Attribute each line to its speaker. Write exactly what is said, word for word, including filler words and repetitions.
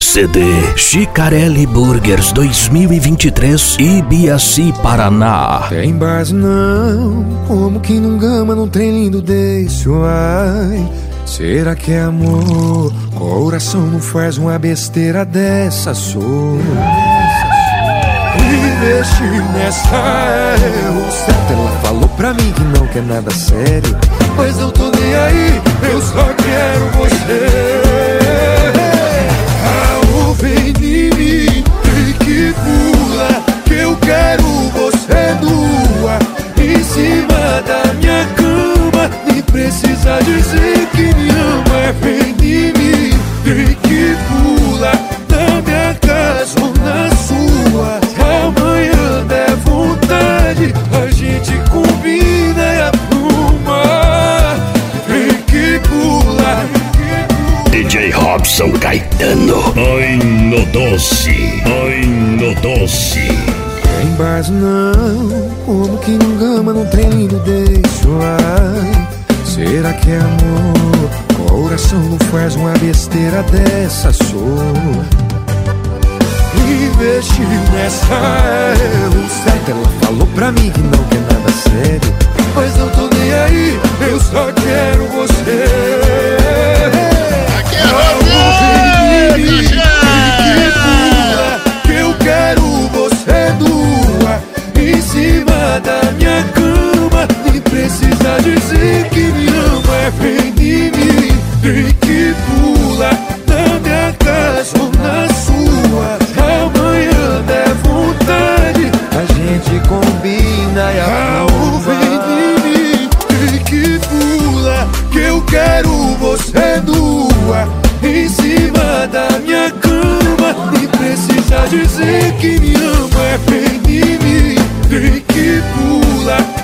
Speaker 1: C D Chicarelli Burgers dois mil e vinte e três, Ibiaçi, Paraná.
Speaker 2: Tem base não, como que não gama num trem lindo desse, ai. Será que é amor? Coração não faz uma besteira dessa, sou. Investir nessa é o certo. Ela falou pra mim que não quer nada sério, mas eu tô nem aí, eu só quero você. Ah, vem em mim e que pula, que eu quero você nua em cima da minha cama. Nem precisa dizer que me ama. Vem em mim e que pula na minha casa ou na sua. Amanhã der vontade, a gente combina e arruma. Vem que pula.
Speaker 1: D J Robson Caetano. Ai no doce, ai no doce.
Speaker 2: Tem base não, como que não gama num trem lindo desse, ai. Será que é amor? Coração não faz uma besteira dessa, sou. Investir nessa é o certo. Ela falou pra mim que não quer nada sério, mas não tô nem aí, eu só quero você.
Speaker 3: Aqui é Rodrigo,
Speaker 2: que eu quero você nua em cima da minha cama. Nem precisa dizer que me ama. É vem em mim, vem que pula na minha casa ou na sua. Amanhã der vontade, a gente combina e arruma. Vem em mim, vem que pula, que eu quero você nua em cima da minha cama. Nem precisa dizer que me ama. É vem em mim, vem que pula